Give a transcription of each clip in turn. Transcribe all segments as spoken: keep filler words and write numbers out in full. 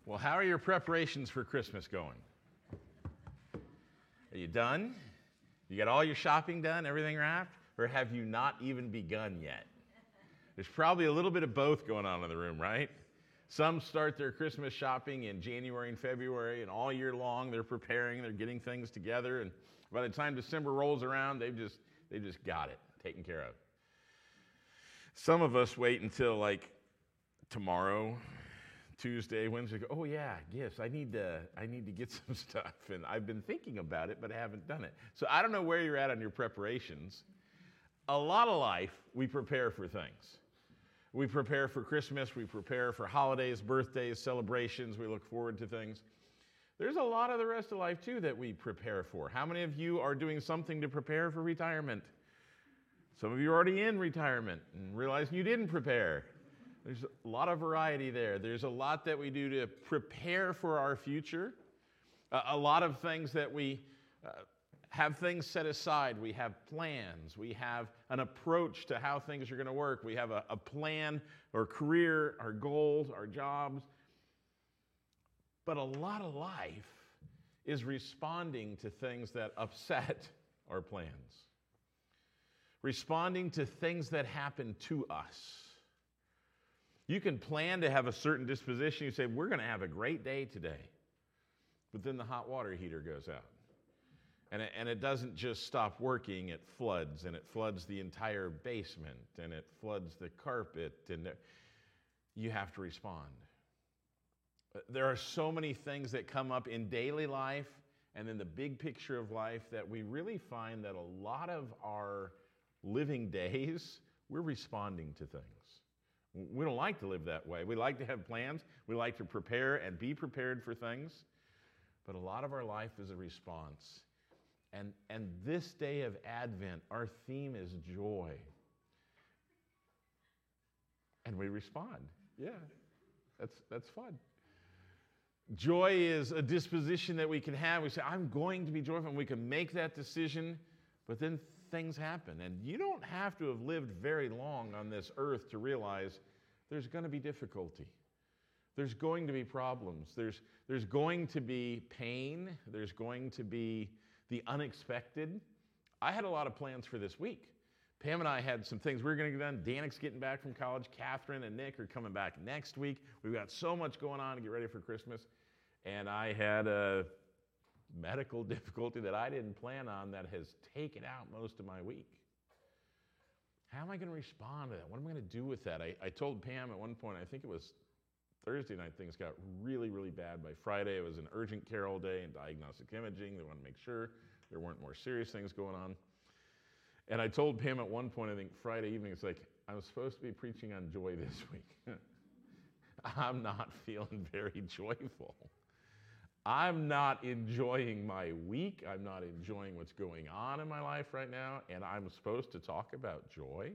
Well, how are your preparations for Christmas going? Are you done? You got all your shopping done, everything wrapped? Or have you not even begun yet? There's probably a little bit of both going on in the room, right? Some start their Christmas shopping in January and February, and all year long they're preparing, they're getting things together, and by the time December rolls around, they've just they've just got it taken care of. Some of us wait until like tomorrow, Tuesday, Wednesday, go, oh yeah, gifts. I need to I need to get some stuff, and I've been thinking about it, but I haven't done it. So I don't know where you're at on your preparations. A lot of life, we prepare for things. We prepare for Christmas, we prepare for holidays, birthdays, celebrations, we look forward to things. There's a lot of the rest of life, too, that we prepare for. How many of you are doing something to prepare for retirement? Some of you are already in retirement and realizing you didn't prepare. There's a lot of variety there. There's a lot that we do to prepare for our future. Uh, a lot of things that we uh, have things set aside. We have plans. We have an approach to how things are going to work. We have a, a plan, our career, our goals, our jobs. But a lot of life is responding to things that upset our plans. Responding to things that happen to us. You can plan to have a certain disposition. You say, we're going to have a great day today. But then the hot water heater goes out. And it, and it doesn't just stop working, it floods. And it floods the entire basement. And it floods the carpet. And it, you have to respond. There are so many things that come up in daily life and in the big picture of life that we really find that a lot of our living days, we're responding to things. We don't like to live that way. We like to have plans. We like to prepare and be prepared for things. But a lot of our life is a response. And, and this day of Advent, our theme is joy. And we respond. Yeah, that's, that's fun. Joy is a disposition that we can have. We say, I'm going to be joyful, and we can make that decision, but then things happen. And you don't have to have lived very long on this earth to realize there's going to be difficulty. There's going to be problems. There's, there's going to be pain. There's going to be the unexpected. I had a lot of plans for this week. Pam and I had some things we were going to get done. Danik's getting back from college. Catherine and Nick are coming back next week. We've got so much going on to get ready for Christmas. And I had a medical difficulty that I didn't plan on that has taken out most of my week. How am I going to respond to that? What am I going to do with that? I, I told Pam at one point, I think it was Thursday night, things got really, really bad. By Friday, it was an urgent care all day and diagnostic imaging. They wanted to make sure there weren't more serious things going on. And I told Pam at one point, I think Friday evening, it's like, I'm supposed to be preaching on joy this week. I'm not feeling very joyful. I'm not enjoying my week. I'm not enjoying what's going on in my life right now. And I'm supposed to talk about joy.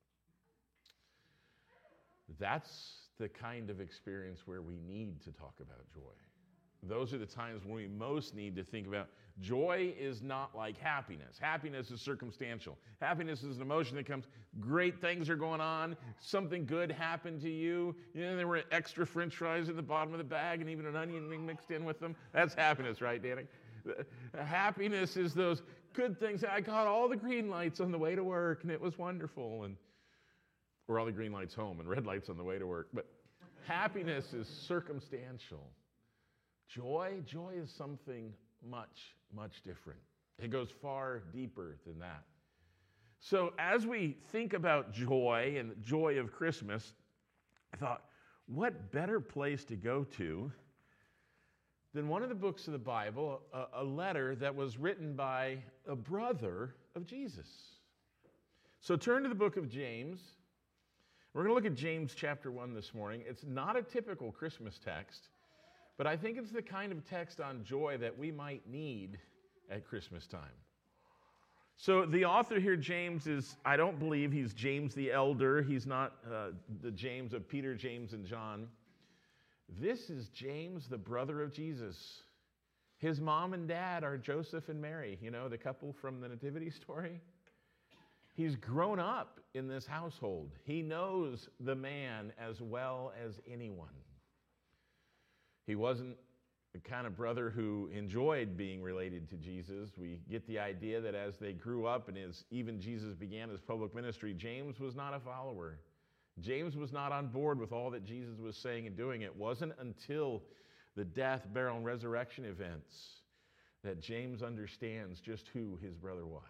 That's the kind of experience where we need to talk about joy. Those are the times when we most need to think about joy is not like happiness. Happiness is circumstantial. Happiness is an emotion that comes, great things are going on, something good happened to you. You know, there were extra french fries in the bottom of the bag and even an onion ring mixed in with them. That's happiness, right, Danik? Happiness is those good things. I got all the green lights on the way to work and it was wonderful. And or all the green lights home and red lights on the way to work. But happiness is circumstantial. Joy, joy is something much, much different. It goes far deeper than that. So as we think about joy and the joy of Christmas, I thought, what better place to go to than one of the books of the Bible, a, a letter that was written by a brother of Jesus. So turn to the book of James. We're going to look at James chapter one this morning. It's not a typical Christmas text, but I think it's the kind of text on joy that we might need at Christmas time. So the author here, James, is, I don't believe he's James the Elder. He's not uh, the James of Peter, James, and John. This is James, the brother of Jesus. His mom and dad are Joseph and Mary, you know, the couple from the Nativity story. He's grown up in this household. He knows the man as well as anyone. He wasn't the kind of brother who enjoyed being related to Jesus. We get the idea that as they grew up and as even Jesus began his public ministry, James was not a follower. James was not on board with all that Jesus was saying and doing. It wasn't until the death, burial, and resurrection events that James understands just who his brother was.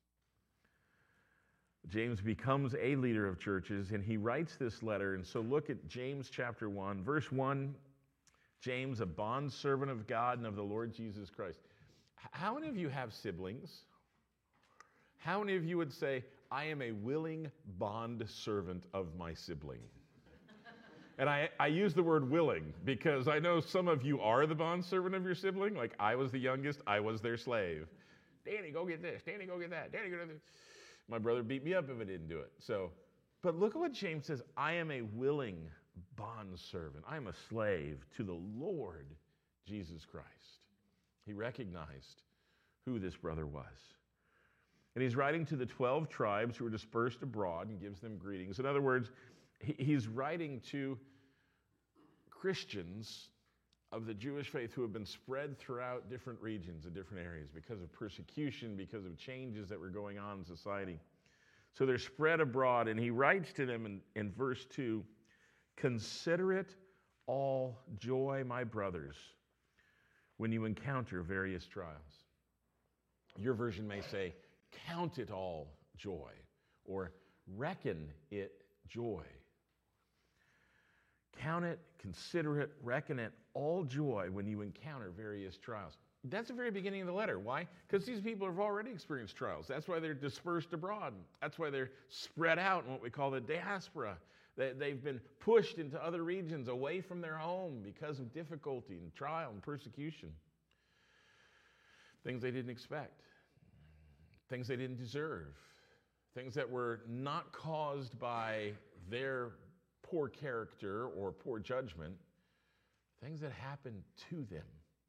James becomes a leader of churches, and he writes this letter. And so look at James chapter one, verse one. James, a bondservant of God and of the Lord Jesus Christ. How many of you have siblings? How many of you would say, I am a willing bondservant of my sibling? And I, I use the word willing because I know some of you are the bondservant of your sibling. Like I was the youngest, I was their slave. Danny, go get this. Danny, go get that. Danny, go get this. My brother beat me up if I didn't do it. So, but look at what James says. I am a willing bondservant. I am a slave to the Lord Jesus Christ. He recognized who this brother was. And he's writing to the twelve tribes who are dispersed abroad and gives them greetings. In other words, he's writing to Christians of the Jewish faith who have been spread throughout different regions and different areas because of persecution, because of changes that were going on in society. So they're spread abroad, and he writes to them in, in verse two, consider it all joy, my brothers, when you encounter various trials. Your version may say, count it all joy, or reckon it joy. Count it, consider it, reckon it all joy when you encounter various trials. That's the very beginning of the letter. Why? Because these people have already experienced trials. That's why they're dispersed abroad. That's why they're spread out in what we call the diaspora. They've been pushed into other regions away from their home because of difficulty and trial and persecution. Things they didn't expect. Things they didn't deserve. Things that were not caused by their poor character or poor judgment. Things that happened to them.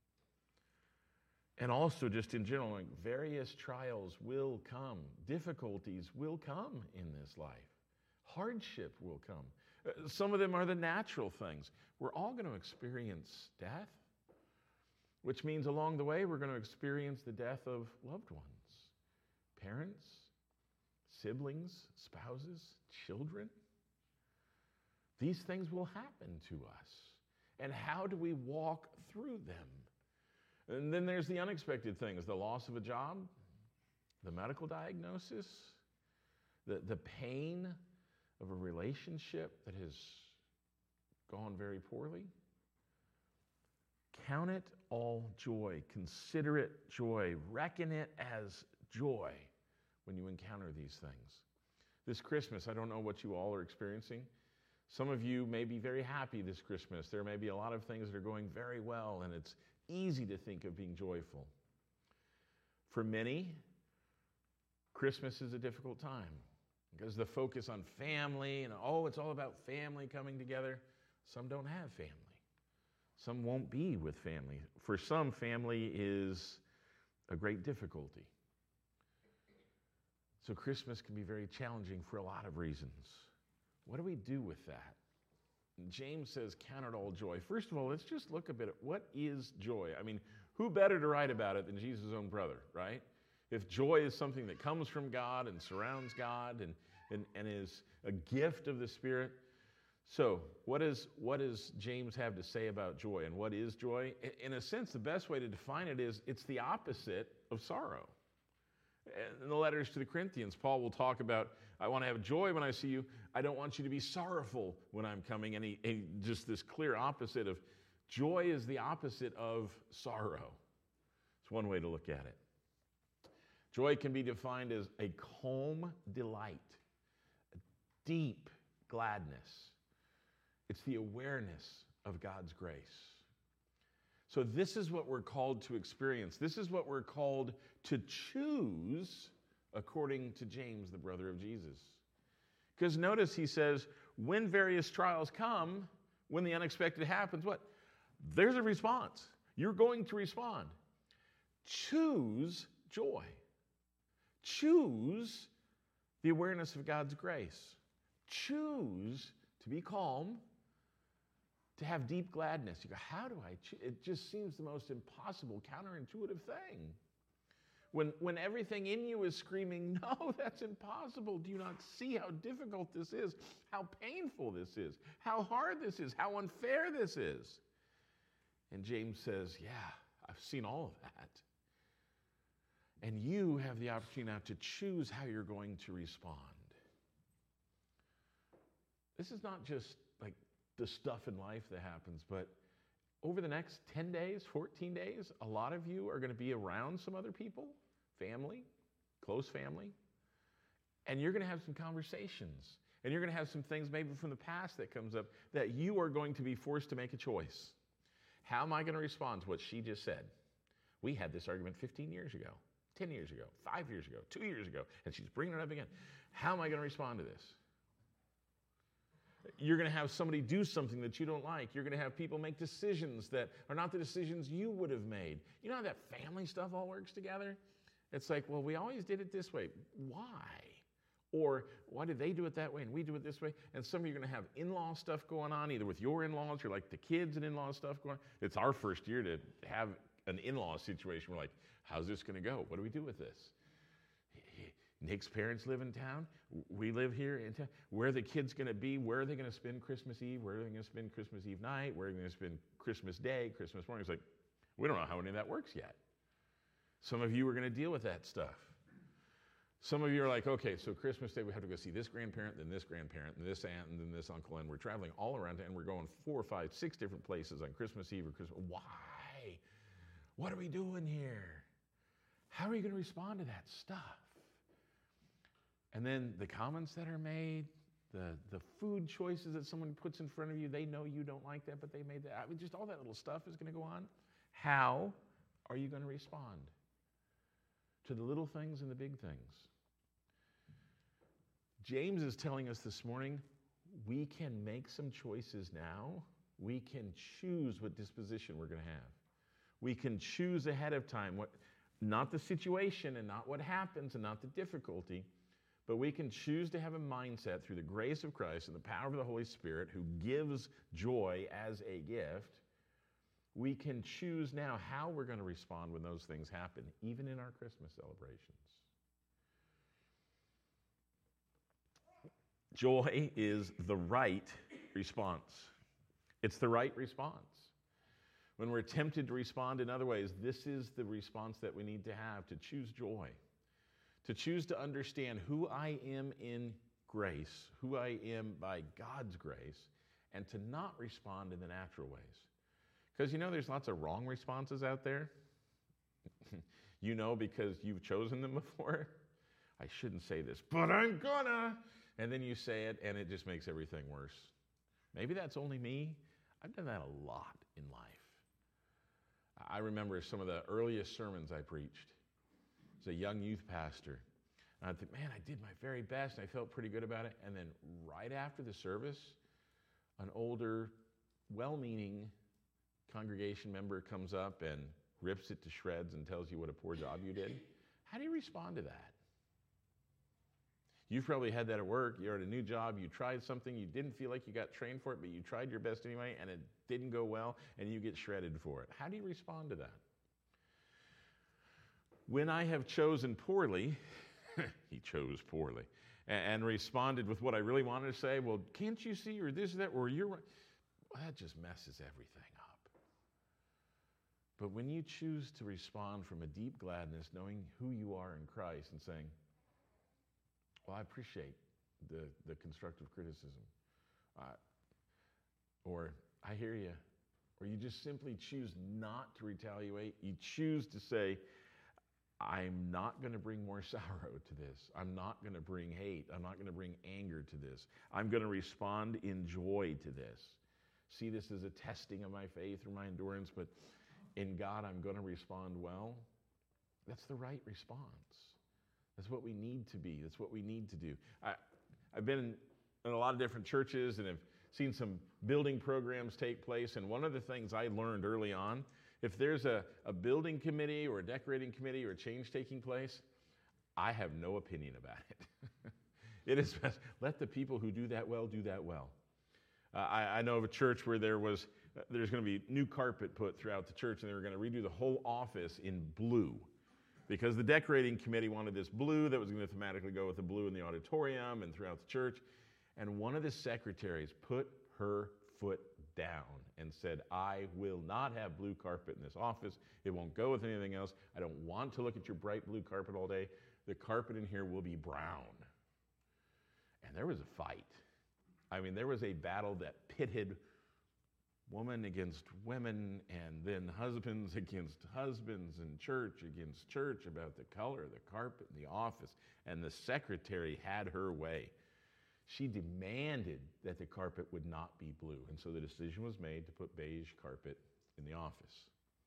And also just in general, like various trials will come. Difficulties will come in this life. Hardship will come. Uh, some of them are the natural things. We're all going to experience death, which means along the way we're going to experience the death of loved ones. Parents, siblings, spouses, children. These things will happen to us. And how do we walk through them? And then there's the unexpected things, the loss of a job, the medical diagnosis, the, the pain of a relationship that has gone very poorly. Count it all joy. Consider it joy. Reckon it as joy when you encounter these things. This Christmas, I don't know what you all are experiencing. Some of you may be very happy this Christmas. There may be a lot of things that are going very well, and it's easy to think of being joyful. For many, Christmas is a difficult time because the focus on family and, oh, it's all about family coming together. Some don't have family. Some won't be with family. For some, family is a great difficulty. So Christmas can be very challenging for a lot of reasons. What do we do with that? James says, count it all joy. First of all, let's just look a bit at what is joy. I mean, who better to write about it than Jesus' own brother, right? If joy is something that comes from God and surrounds God and, and, and is a gift of the Spirit. So what, is, what does James have to say about joy? And what is joy? In a sense, the best way to define it is it's the opposite of sorrow. In the letters to the Corinthians, Paul will talk about, I want to have joy when I see you. I don't want you to be sorrowful when I'm coming. And, he, and just this clear opposite of joy is the opposite of sorrow. It's one way to look at it. Joy can be defined as a calm delight, a deep gladness. It's the awareness of God's grace. So this is what we're called to experience. This is what we're called to choose according to James, the brother of Jesus. Because notice he says, when various trials come, when the unexpected happens, what? There's a response. You're going to respond. Choose joy. Choose the awareness of God's grace. Choose to be calm to have deep gladness. You go, how do I? Cho-? It just seems the most impossible, counterintuitive thing. When, when everything in you is screaming, no, that's impossible. Do you not see how difficult this is? How painful this is? How hard this is? How unfair this is? And James says, yeah, I've seen all of that. And you have the opportunity now to choose how you're going to respond. This is not just like the stuff in life that happens, but over the next ten days, fourteen days, a lot of you are going to be around some other people, family, close family, and you're going to have some conversations, and you're going to have some things maybe from the past that comes up that you are going to be forced to make a choice. How am I going to respond to what she just said? We had this argument fifteen years ago, ten years ago, five years ago, two years ago, and she's bringing it up again. How am I going to respond to this? You're going to have somebody do something that you don't like. You're going to have people make decisions that are not the decisions you would have made. You know how that family stuff all works together? It's like, well, we always did it this way. Why? Or why did they do it that way and we do it this way? And some of you are going to have in-law stuff going on, either with your in-laws or like the kids and in-law stuff going on. It's our first year to have an in-law situation. We're like, how's this going to go? What do we do with this? Nick's parents live in town. We live here in town. Where are the kids going to be? Where are they going to spend Christmas Eve? Where are they going to spend Christmas Eve night? Where are they going to spend Christmas Day, Christmas morning? It's like, we don't know how any of that works yet. Some of you are going to deal with that stuff. Some of you are like, okay, so Christmas Day we have to go see this grandparent, then this grandparent, and this aunt, and then this uncle, and we're traveling all around, and we're going four, five, six different places on Christmas Eve or Christmas. Why? What are we doing here? How are you going to respond to that stuff? And then the comments that are made, the, the food choices that someone puts in front of you, they know you don't like that, but they made that. I mean, just all that little stuff is going to go on. How are you going to respond to the little things and the big things? James is telling us this morning, we can make some choices now. We can choose what disposition we're going to have. We can choose ahead of time, what, not the situation and not what happens and not the difficulty, but we can choose to have a mindset through the grace of Christ and the power of the Holy Spirit who gives joy as a gift. We can choose now how we're going to respond when those things happen, even in our Christmas celebrations. Joy is the right response. It's the right response. When we're tempted to respond in other ways, this is the response that we need to have, to choose joy. To choose to understand who I am in grace, who I am by God's grace, and to not respond in the natural ways. Because you know there's lots of wrong responses out there. You know because you've chosen them before. I shouldn't say this, but I'm gonna. And then you say it, and it just makes everything worse. Maybe that's only me. I've done that a lot in life. I remember some of the earliest sermons I preached. As a young youth pastor, and I thought, man, I did my very best, and I felt pretty good about it. And then right after the service, an older, well-meaning congregation member comes up and rips it to shreds and tells you what a poor job you did. How do you respond to that? You've probably had that at work. You're at a new job. You tried something. You didn't feel like you got trained for it, but you tried your best anyway, and it didn't go well, and you get shredded for it. How do you respond to that? When I have chosen poorly, he chose poorly, and, and responded with what I really wanted to say, well, can't you see, or this, or that, or you're right. Well, that just messes everything up. But when you choose to respond from a deep gladness, knowing who you are in Christ and saying, well, I appreciate the, the constructive criticism, uh, or I hear you, or you just simply choose not to retaliate. You choose to say, I'm not going to bring more sorrow to this. I'm not going to bring hate. I'm not going to bring anger to this. I'm going to respond in joy to this. See this as a testing of my faith or my endurance, but in God I'm going to respond well. That's the right response. That's what we need to be. That's what we need to do. I, I've been in, in a lot of different churches and have seen some building programs take place, and one of the things I learned early on, if there's a, a building committee or a decorating committee or a change taking place, I have no opinion about it. It is best, let the people who do that well do that well. Uh, I, I know of a church where there was, uh, there's going to be new carpet put throughout the church, and they were going to redo the whole office in blue. Because the decorating committee wanted this blue that was going to thematically go with the blue in the auditorium and throughout the church. And one of the secretaries put her foot down and said, I will not have blue carpet in this office. It won't go with anything else. I don't want to look at your bright blue carpet all day. The carpet in here will be brown. And there was a fight. I mean, there was a battle that pitted woman against women, and then husbands against husbands, and church against church about the color of the carpet in the office. And the secretary had her way. She demanded that the carpet would not be blue. And so the decision was made to put beige carpet in the office.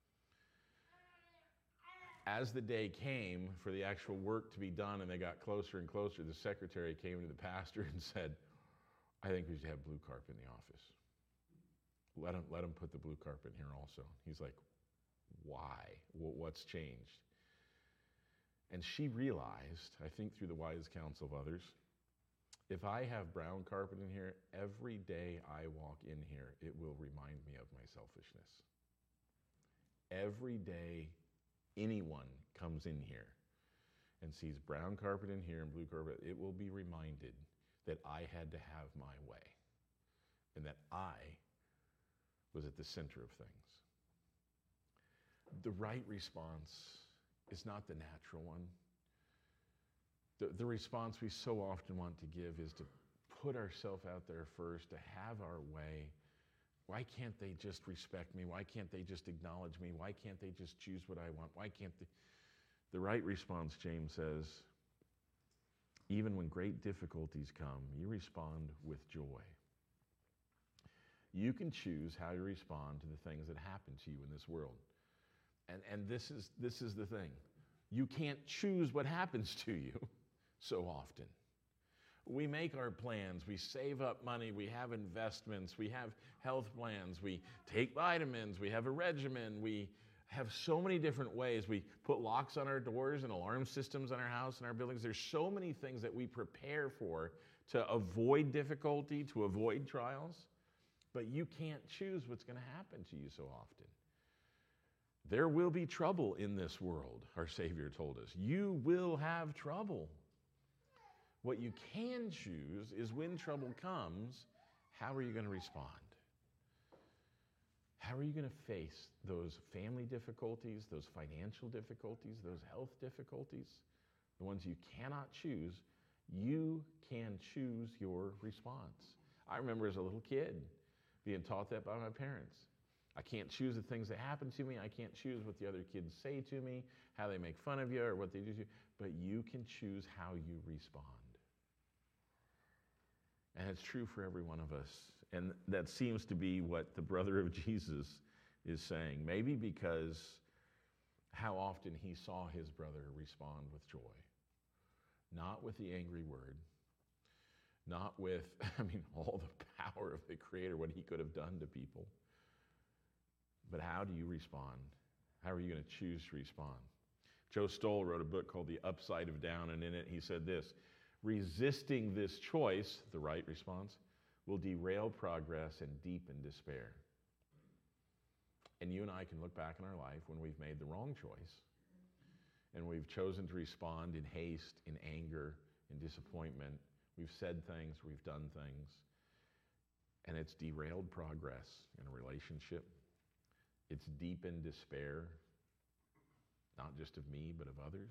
As the day came for the actual work to be done and they got closer and closer, the secretary came to the pastor and said, I think we should have blue carpet in the office. Let him, let him put the blue carpet in here also. He's like, why? What's changed? And she realized, I think through the wise counsel of others, if I have brown carpet in here, every day I walk in here, it will remind me of my selfishness. Every day anyone comes in here and sees brown carpet in here and blue carpet, it will be reminded that I had to have my way and that I was at the center of things. The right response is not the natural one. The, the response we so often want to give is to put ourselves out there first, to have our way. Why can't they just respect me? Why can't they just acknowledge me? Why can't they just choose what I want? Why can't they? The right response, James says, even when great difficulties come, you respond with joy. You can choose how you respond to the things that happen to you in this world. And, and this is, this is the thing. You can't choose what happens to you so often. We make our plans, we save up money, we have investments, we have health plans, we take vitamins, we have a regimen, we have so many different ways. We put locks on our doors and alarm systems on our house and our buildings. There's so many things that we prepare for to avoid difficulty, to avoid trials. But you can't choose what's going to happen to you so often. There will be trouble in this world, our Savior told us. You will have trouble. What you can choose is when trouble comes, how are you going to respond? How are you going to face those family difficulties, those financial difficulties, those health difficulties, the ones you cannot choose? You can choose your response. I remember as a little kid being taught that by my parents. I can't choose the things that happen to me. I can't choose what the other kids say to me, how they make fun of you, or what they do to you. But you can choose how you respond. And it's true for every one of us. And that seems to be what the brother of Jesus is saying. Maybe because how often he saw his brother respond with joy. Not with the angry word. Not with, I mean, all the power of the Creator, what he could have done to people. But how do you respond? How are you going to choose to respond? Joe Stoll wrote a book called The Upside of Down, and in it he said this: resisting this choice, the right response, will derail progress and deepen despair. And you and I can look back in our life when we've made the wrong choice, and we've chosen to respond in haste, in anger, in disappointment. We've said things, we've done things, and it's derailed progress in a relationship. It's deepened despair, not just of me, but of others.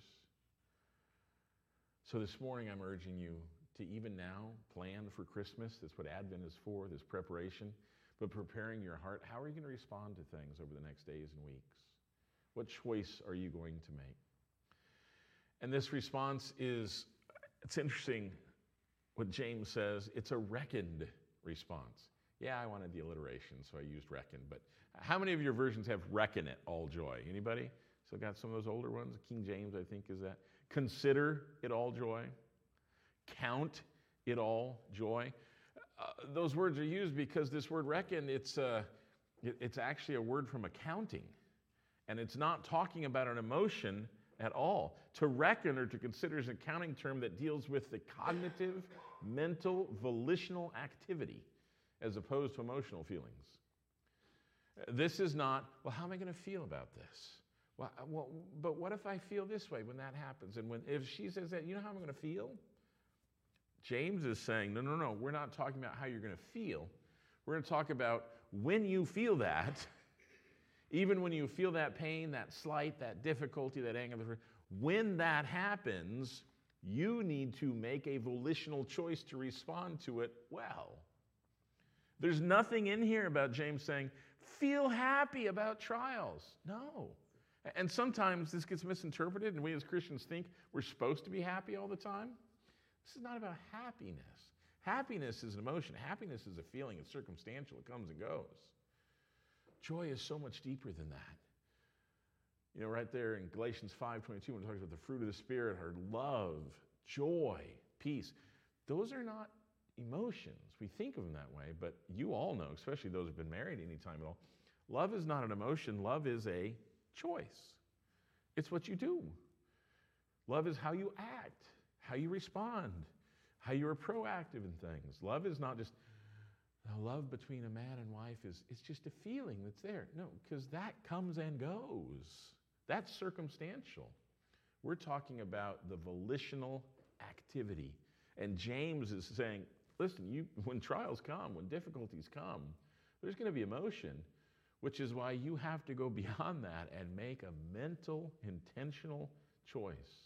So this morning I'm urging you to even now plan for Christmas. That's what Advent is for, this preparation. But preparing your heart, how are you going to respond to things over the next days and weeks? What choice are you going to make? And this response is, it's interesting what James says, it's a reckoned response. Yeah, I wanted the alliteration, so I used reckon. But how many of your versions have reckon it all joy? Anybody? Still got some of those older ones? King James, I think, is that. Consider it all joy. Count it all joy. Uh, those words are used because this word reckon, it's, uh, it, it's actually a word from accounting. And it's not talking about an emotion at all. To reckon or to consider is an accounting term that deals with the cognitive, mental, volitional activity. as opposed to emotional feelings. This is not, well, how am I going to feel about this? Well, well, but what if I feel this way when that happens? And when if she says that, you know how I'm going to feel? James is saying, no, no, no, we're not talking about how you're going to feel. We're going to talk about when you feel that, even when you feel that pain, that slight, that difficulty, that anger, when that happens, you need to make a volitional choice to respond to it well. There's nothing in here about James saying, feel happy about trials. No. And sometimes this gets misinterpreted, and we as Christians think we're supposed to be happy all the time. This is not about happiness. Happiness is an emotion. Happiness is a feeling. It's circumstantial. It comes and goes. Joy is so much deeper than that. You know, right there in Galatians five twenty-two, when it talks about the fruit of the Spirit, are love, joy, peace. Those are not emotions. We think of them that way, but you all know, especially those who've been married any time at all, love is not an emotion. Love is a choice. It's what you do. Love is how you act, how you respond, how you are proactive in things. Love is not just, the love between a man and wife is it's just a feeling that's there. No, because that comes and goes. That's circumstantial. We're talking about the volitional activity. And James is saying, listen, you, when trials come, when difficulties come, there's going to be emotion, which is why you have to go beyond that and make a mental, intentional choice.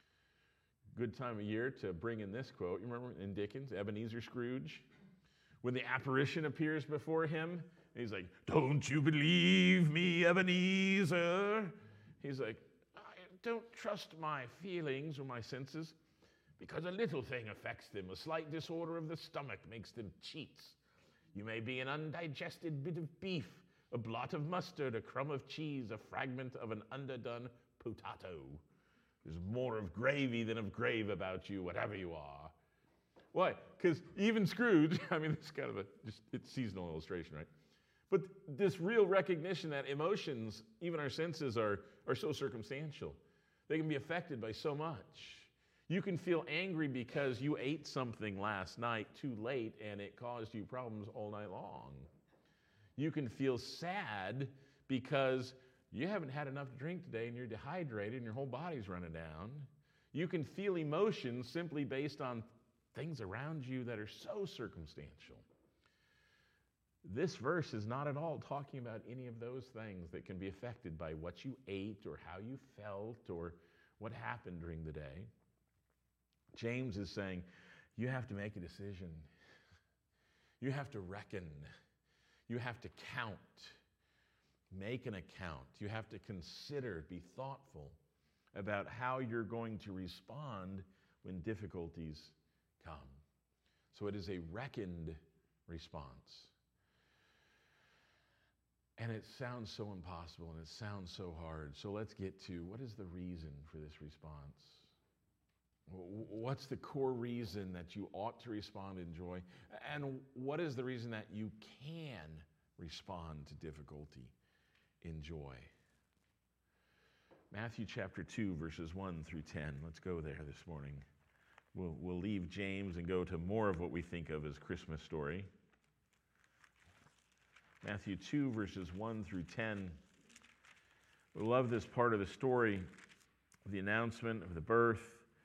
Good time of year to bring in this quote. You remember in Dickens, Ebenezer Scrooge? When the apparition appears before him, and he's like, don't you believe me, Ebenezer? He's like, I don't trust my feelings or my senses, because a little thing affects them. A slight disorder of the stomach makes them cheats. You may be an undigested bit of beef, a blot of mustard, a crumb of cheese, a fragment of an underdone potato. There's more of gravy than of grave about you, whatever you are. Why? Because even Scrooge, I mean, it's kind of a, just, it's seasonal illustration, right? But this real recognition that emotions, even our senses, are, are so circumstantial. They can be affected by so much. You can feel angry because you ate something last night too late and it caused you problems all night long. You can feel sad because you haven't had enough to drink today and you're dehydrated and your whole body's running down. You can feel emotions simply based on things around you that are so circumstantial. This verse is not at all talking about any of those things that can be affected by what you ate or how you felt or what happened during the day. James is saying, you have to make a decision. You have to reckon. You have to count. Make an account. You have to consider, be thoughtful about how you're going to respond when difficulties come. So it is a reckoned response. And it sounds so impossible and it sounds so hard. So let's get to what is the reason for this response? What's the core reason that you ought to respond in joy? And what is the reason that you can respond to difficulty in joy? Matthew chapter two, verses one through ten. Let's go there this morning. We'll, we'll leave James and go to more of what we think of as Christmas story. Matthew two, verses one through ten. We love this part of the story of the announcement of the birth.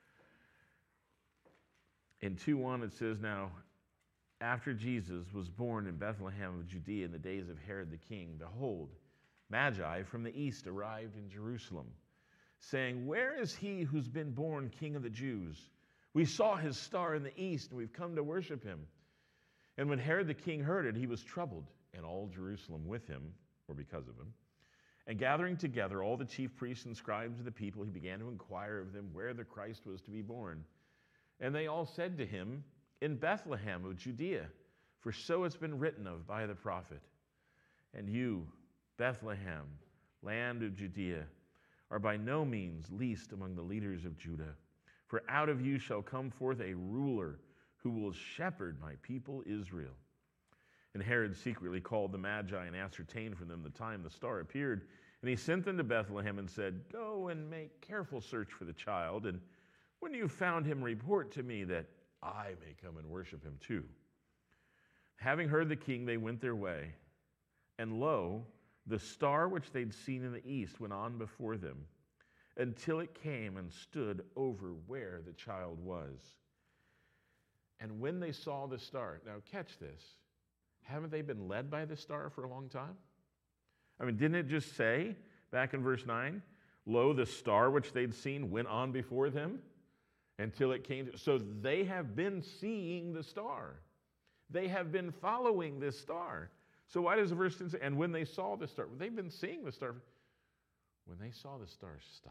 In two one it says, now, after Jesus was born in Bethlehem of Judea in the days of Herod the king, behold, Magi from the east arrived in Jerusalem, saying, where is he who's been born King of the Jews? We saw his star in the east, and we've come to worship him. And when Herod the king heard it, he was troubled, and all Jerusalem with him, or because of him. And gathering together all the chief priests and scribes of the people, he began to inquire of them where the Christ was to be born. And they all said to him, in Bethlehem of Judea, for so it's been written of by the prophet. And you, Bethlehem, land of Judea, are by no means least among the leaders of Judah. For out of you shall come forth a ruler who will shepherd my people Israel. And Herod secretly called the Magi and ascertained from them the time the star appeared. And he sent them to Bethlehem and said, go and make careful search for the child, and when you found him, report to me that I may come and worship him too. Having heard the king, they went their way. And lo, the star which they'd seen in the east went on before them until it came and stood over where the child was. And when they saw the star, now catch this, haven't they been led by the star for a long time? I mean, didn't it just say back in verse nine, lo, the star which they'd seen went on before them until it came to, so they have been seeing the star. They have been following this star. So why does the verse ten say, and when they saw the star, they've been seeing the star. When they saw the star stop,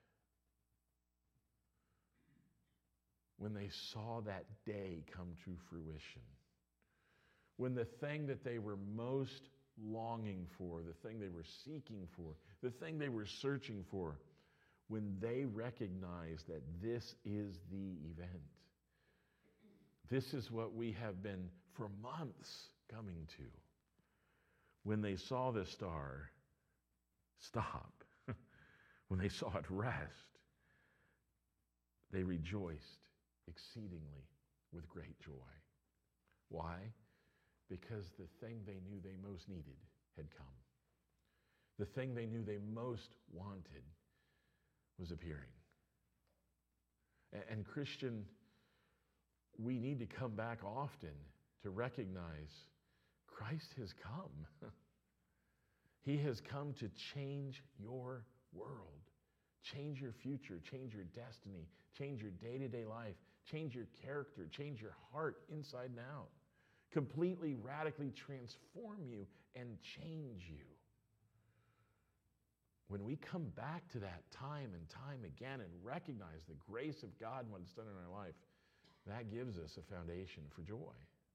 when they saw that day come to fruition, when the thing that they were most longing for, the thing they were seeking for, the thing they were searching for, when they recognized that this is the event, this is what we have been for months coming to. When they saw the star stop, when they saw it rest, they rejoiced exceedingly with great joy. Why? Because the thing they knew they most needed had come. The thing they knew they most wanted was appearing. And, and Christian, we need to come back often to recognize Christ has come. He has come to change your world, change your future, change your destiny, change your day-to-day life, change your character, change your heart inside and out, completely, radically transform you and change you. When we come back to that time and time again and recognize the grace of God and what it's done in our life, that gives us a foundation for joy.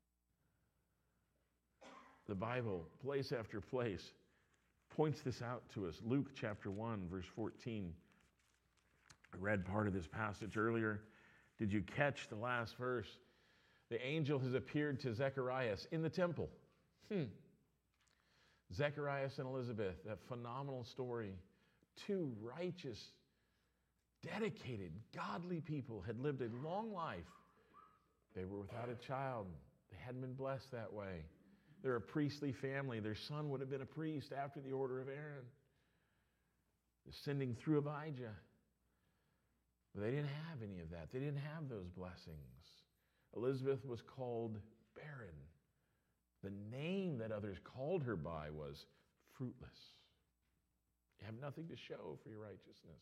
The Bible, place after place, points this out to us. Luke chapter one, verse fourteen. I read part of this passage earlier. Did you catch the last verse? The angel has appeared to Zacharias in the temple. Hmm. Zacharias and Elizabeth, that phenomenal story. Two righteous, dedicated, godly people had lived a long life. They were without a child. They hadn't been blessed that way. They're a priestly family. Their son would have been a priest after the order of Aaron, descending through Abijah. But they didn't have any of that. They didn't have those blessings. Elizabeth was called barren. The name that others called her by was fruitless. You have nothing to show for your righteousness.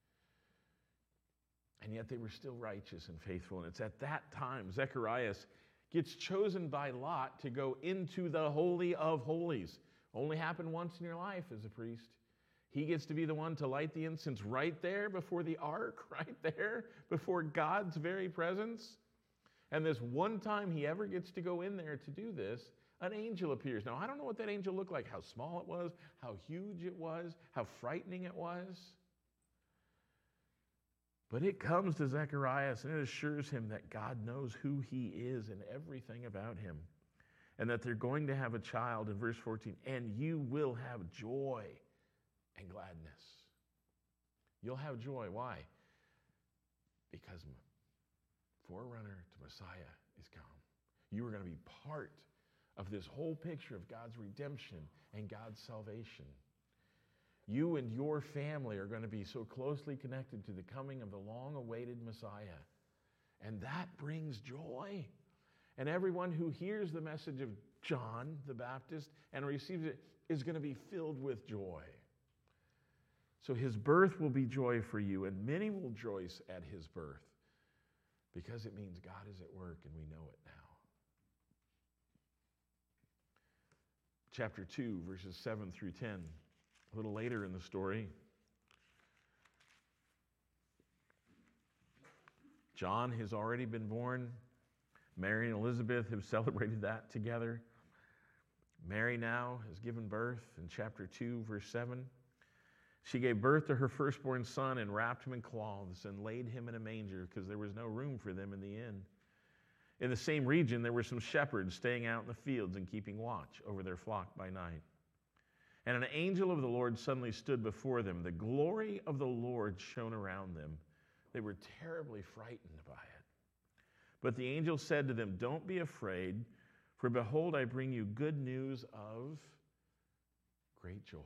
And yet they were still righteous and faithful. And it's at that time Zacharias gets chosen by Lot to go into the Holy of Holies. Only happened once in your life as a priest. He gets to be the one to light the incense right there before the ark, right there before God's very presence. And this one time he ever gets to go in there to do this, an angel appears. Now, I don't know what that angel looked like, how small it was, how huge it was, how frightening it was. But it comes to Zacharias and it assures him that God knows who he is and everything about him. And that they're going to have a child in verse fourteen. And you will have joy and gladness. You'll have joy. Why? Because forerunner to Messiah is come. You are going to be part of this whole picture of God's redemption and God's salvation. You and your family are going to be so closely connected to the coming of the long-awaited Messiah. And that brings joy. And everyone who hears the message of John the Baptist and receives it is going to be filled with joy. So his birth will be joy for you, and many will rejoice at his birth because it means God is at work and we know it now. Chapter two, verses seven through ten. A little later in the story, John has already been born. Mary and Elizabeth have celebrated that together. Mary now has given birth in chapter two, verse seven. She gave birth to her firstborn son and wrapped him in cloths and laid him in a manger because there was no room for them in the inn. In the same region, there were some shepherds staying out in the fields and keeping watch over their flock by night. And an angel of the Lord suddenly stood before them. The glory of the Lord shone around them. They were terribly frightened by it. But the angel said to them, "Don't be afraid, For behold, I bring you good news of great joy.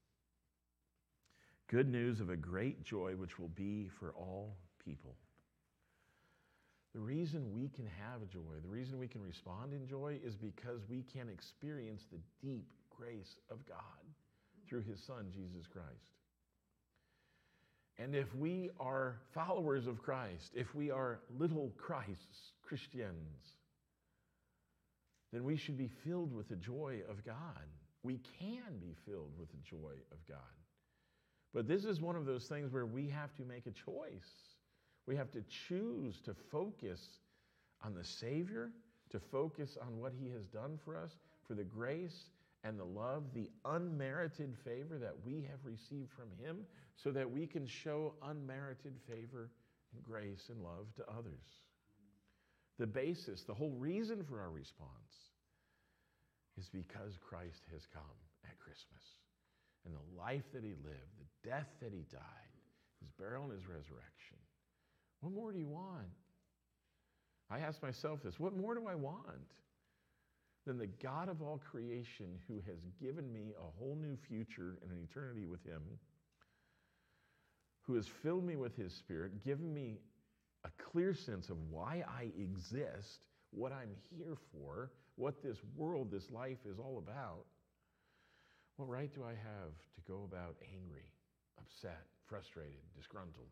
Good news of a great joy which will be for all people. The reason we can have joy, the reason we can respond in joy is because we can experience the deep grace of God through his Son, Jesus Christ. And if we are followers of Christ, if we are little Christs, Christians, then we should be filled with the joy of God. We can be filled with the joy of God. But this is one of those things where we have to make a choice. We have to choose to focus on the Savior, to focus on what he has done for us, for the grace and the love, the unmerited favor that we have received from him, so that we can show unmerited favor and grace and love to others. The basis, the whole reason for our response is because Christ has come at Christmas. And the life that he lived, the death that he died, his burial and his resurrection. What more do you want? I ask myself this, what more do I want than the God of all creation who has given me a whole new future and an eternity with him, who has filled me with his Spirit, given me a clear sense of why I exist, what I'm here for, what this world, this life is all about. What right do I have to go about angry, upset, frustrated, disgruntled?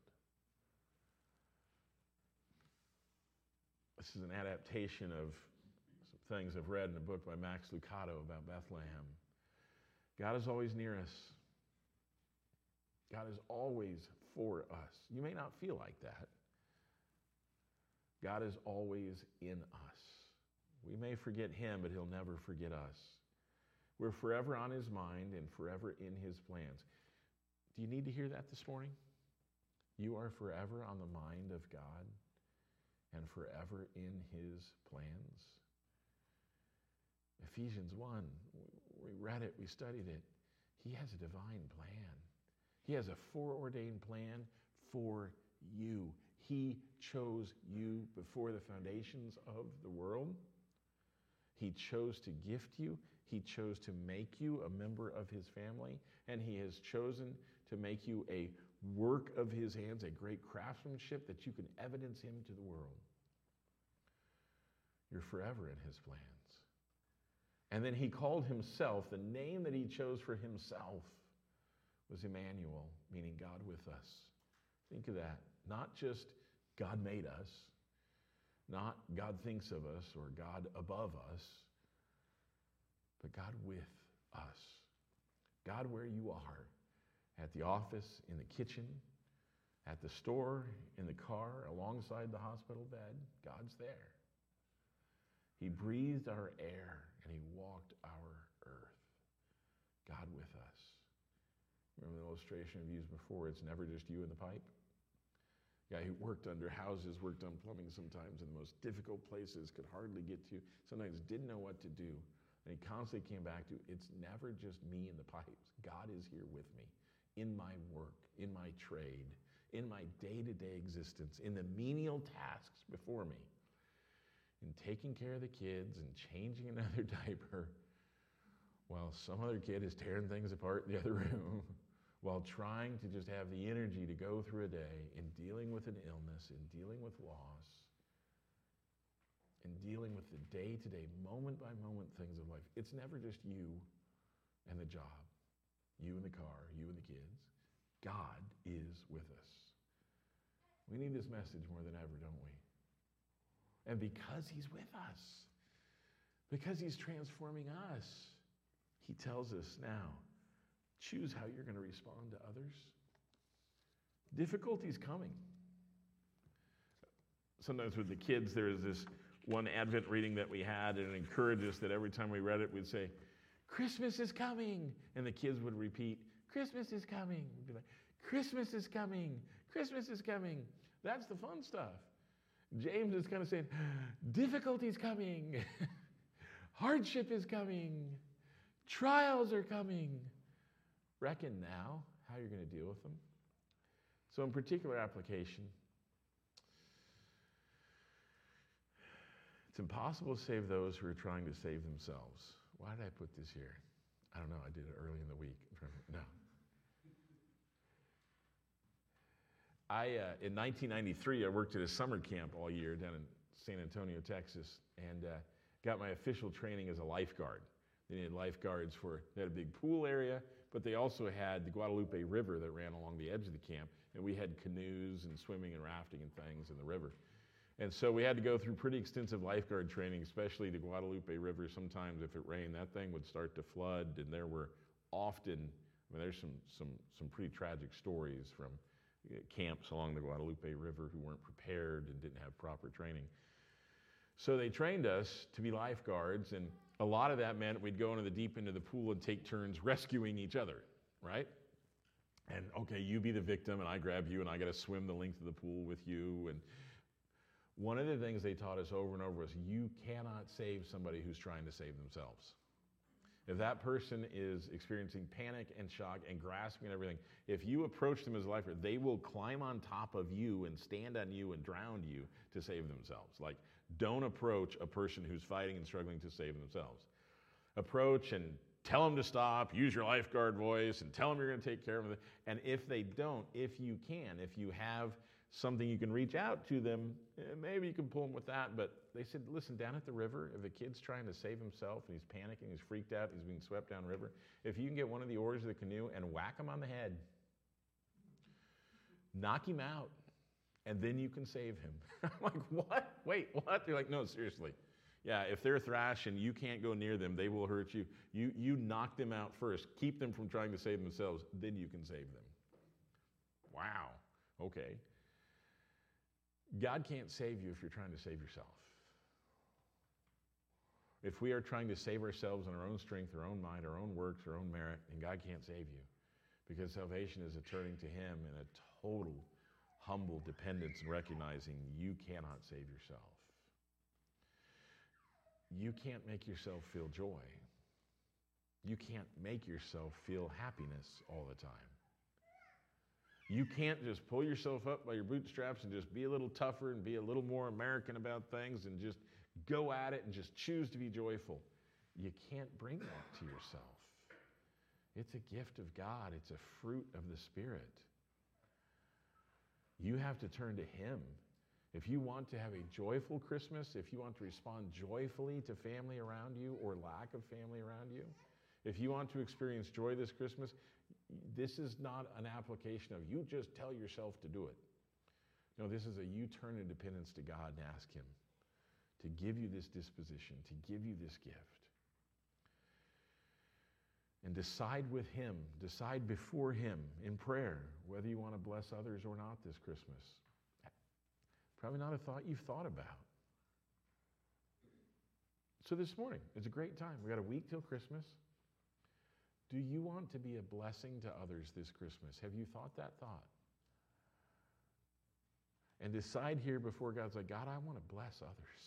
This is an adaptation of some things I've read in a book by Max Lucado about Bethlehem. God is always near us. God is always for us. You may not feel like that. God is always in us. We may forget him, but he'll never forget us. We're forever on his mind and forever in his plans. Do you need to hear that this morning? You are forever on the mind of God and forever in his plans. Ephesians one, we read it, we studied it. He has a divine plan. He has a foreordained plan for you. He chose you before the foundations of the world. He chose to gift you. He chose to make you a member of his family, and he has chosen to make you a work of his hands, a great craftsmanship that you can evidence him to the world. You're forever in his plans. And then he called himself, the name that he chose for himself was Emmanuel, meaning God with us. Think of that. Not just God made us, not God thinks of us or God above us, but God with us. God where you are, at the office, in the kitchen, at the store, in the car, alongside the hospital bed, God's there. He breathed our air and he walked our earth. God with us. Remember the illustration I've used before, it's never just you and the pipe. Guy who worked under houses, worked on plumbing sometimes in the most difficult places, could hardly get to, sometimes didn't know what to do. And he constantly came back to, it's never just me and the pipes. God is here with me in my work, in my trade, in my day-to-day existence, in the menial tasks before me, in taking care of the kids and changing another diaper while some other kid is tearing things apart in the other room, while trying to just have the energy to go through a day in dealing with an illness, in dealing with loss, in dealing with the day-to-day, moment-by-moment things of life. It's never just you and the job, you and the car, you and the kids. God is with us. We need this message more than ever, don't we? And because he's with us, because he's transforming us, he tells us now, choose how you're going to respond to others. Difficulty's coming. Sometimes with the kids, there is this one Advent reading that we had, and it encouraged us that every time we read it, we'd say, Christmas is coming. And the kids would repeat, Christmas is coming. We'd be like, Christmas is coming. Christmas is coming. That's the fun stuff. James is kind of saying, difficulty's coming. Hardship is coming. Trials are coming. Reckon now how you're going to deal with them. So in particular application, It's impossible to save those who are trying to save themselves. Why did I put this here? I don't know. I did it early in the week. No. I, uh, in nineteen ninety-three, I worked at a summer camp all year down in San Antonio, Texas, and uh, got my official training as a lifeguard. They needed lifeguards for, they had a big pool area, but they also had the Guadalupe River that ran along the edge of the camp, and we had canoes and swimming and rafting and things in the river. And so we had to go through pretty extensive lifeguard training, especially the Guadalupe River. Sometimes if it rained, that thing would start to flood, and there were often, I mean, there's some, some, some pretty tragic stories from camps along the Guadalupe River who weren't prepared and didn't have proper training. So they trained us to be lifeguards, and a lot of that meant we'd go into the deep end of the pool and take turns rescuing each other, right? And okay, you be the victim, and I grab you, and I got to swim the length of the pool with you. And one of the things they taught us over and over was you cannot save somebody who's trying to save themselves. If that person is experiencing panic and shock and grasping at everything, if you approach them as a lifeguard, they will climb on top of you and stand on you and drown you to save themselves. Like, don't approach a person who's fighting and struggling to save themselves. Approach and tell them to stop, use your lifeguard voice, and tell them you're going to take care of them. And if they don't, if you can, if you have something you can reach out to them, maybe you can pull them with that. But they said, listen, down at the river, if a kid's trying to save himself and he's panicking, he's freaked out, he's being swept down the river, if you can get one of the oars of the canoe and whack him on the head, knock him out, and then you can save him. I'm like, what? Wait, what? They're like, no, seriously. Yeah, if they're thrashing, you can't go near them. They will hurt you. You, you knock them out first. Keep them from trying to save themselves. Then you can save them. Wow. Okay. God can't save you if you're trying to save yourself. If we are trying to save ourselves in our own strength, our own mind, our own works, our own merit, then God can't save you. Because salvation is a turning to Him in a total, humble dependence and recognizing you cannot save yourself. You can't make yourself feel joy. You can't make yourself feel happiness all the time. You can't just pull yourself up by your bootstraps and just be a little tougher and be a little more American about things and just go at it and just choose to be joyful. You can't bring that to yourself. It's a gift of God. It's a fruit of the Spirit. You have to turn to Him. If you want to have a joyful Christmas, if you want to respond joyfully to family around you or lack of family around you, if you want to experience joy this Christmas, this is not an application of you just tell yourself to do it. No, this is a you turn in dependence to God and ask Him to give you this disposition, to give you this gift. And decide with Him, decide before Him in prayer whether you want to bless others or not this Christmas. Probably not a thought you've thought about. So this morning, it's a great time. We got a week till Christmas. Do you want to be a blessing to others this Christmas? Have you thought that thought? And decide here before God's like, God, I want to bless others.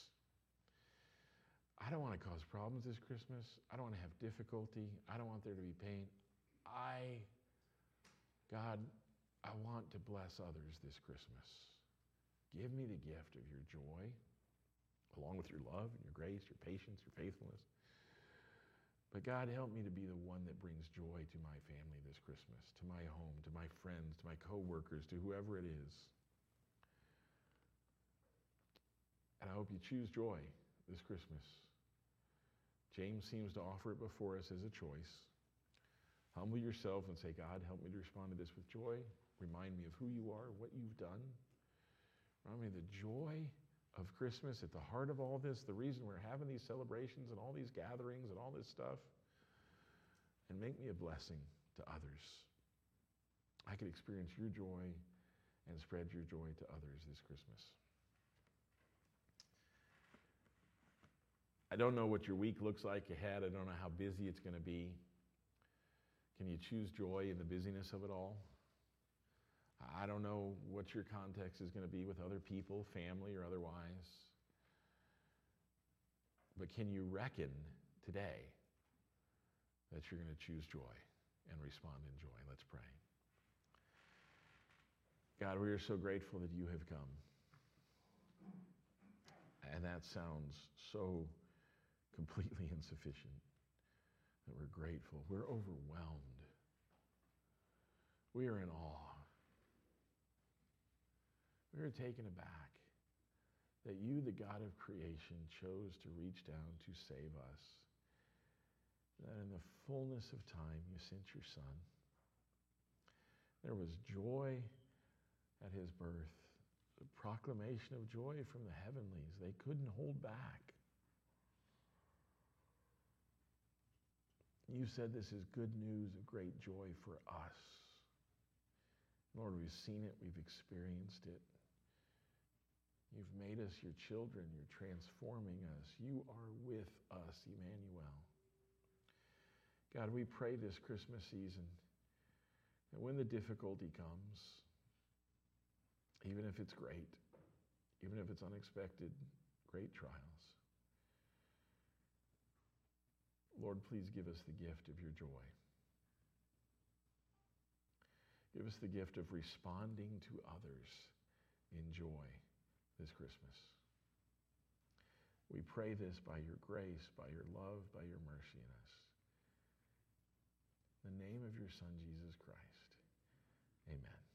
I don't want to cause problems this Christmas. I don't want to have difficulty. I don't want there to be pain. I, God, I want to bless others this Christmas. Give me the gift of your joy, along with your love and your grace, your patience, your faithfulness. But God, help me to be the one that brings joy to my family this Christmas, to my home, to my friends, to my co-workers, to whoever it is. And I hope you choose joy this Christmas. James seems to offer it before us as a choice. Humble yourself and say, God, help me to respond to this with joy. Remind me of who you are, what you've done. Remind me of the joy of Christmas at the heart of all this, the reason we're having these celebrations and all these gatherings and all this stuff. And make me a blessing to others. I could experience your joy and spread your joy to others this Christmas. I don't know what your week looks like ahead. I don't know how busy it's going to be. Can you choose joy in the busyness of it all? I don't know what your context is going to be with other people, family or otherwise. But can you reckon today that you're going to choose joy and respond in joy? Let's pray. God, we are so grateful that you have come. And that sounds so completely insufficient that we're grateful. We're overwhelmed. We are in awe. We are taken aback that you, the God of creation, chose to reach down to save us. That in the fullness of time you sent your Son. There was joy at his birth, a proclamation of joy from the heavenlies. They couldn't hold back. You said this is good news of great joy for us. Lord, we've seen it, we've experienced it. You've made us your children, you're transforming us. You are with us, Emmanuel. God, we pray this Christmas season that when the difficulty comes, even if it's great, even if it's unexpected, great trials, Lord, please give us the gift of your joy. Give us the gift of responding to others in joy this Christmas. We pray this by your grace, by your love, by your mercy in us. In the name of your Son, Jesus Christ. Amen.